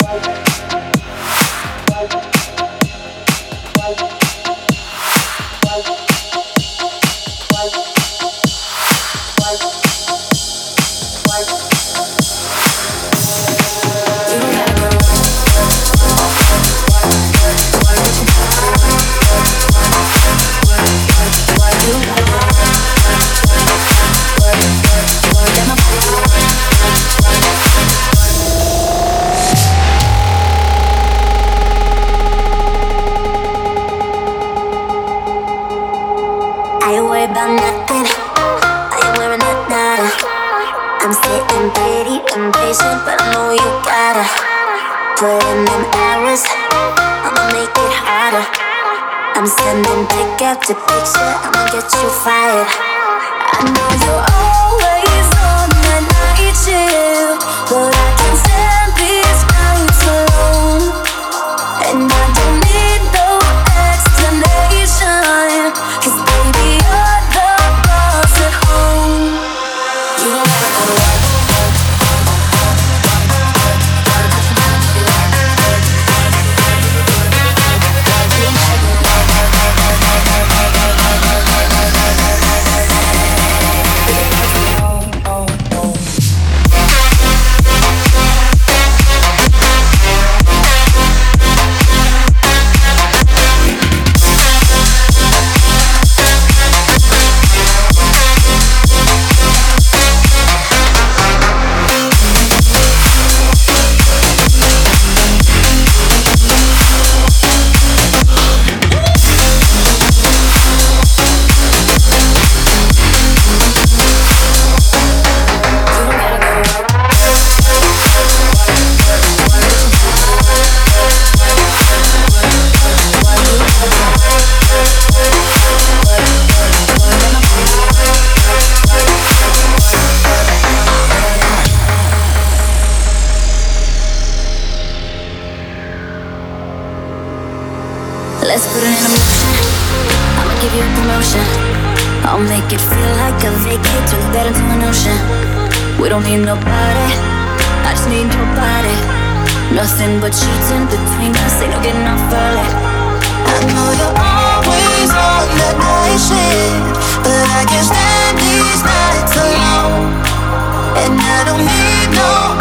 To picture, I'ma get you fired. I know you're always on that night shift, but I can't stand these nights alone. And I don't need no explanation, 'cause baby, you're the boss at home. You don't gotta go to work. Let's put it in motion. I'ma give you a promotion. I'll make it feel like a vacate, turn the bed into an ocean. We don't need nobody, I just need your body. Nothing but sheets in between us, ain't no getting off early. I know you're always on that night shift, but I can't stand these nights alone. And I don't need no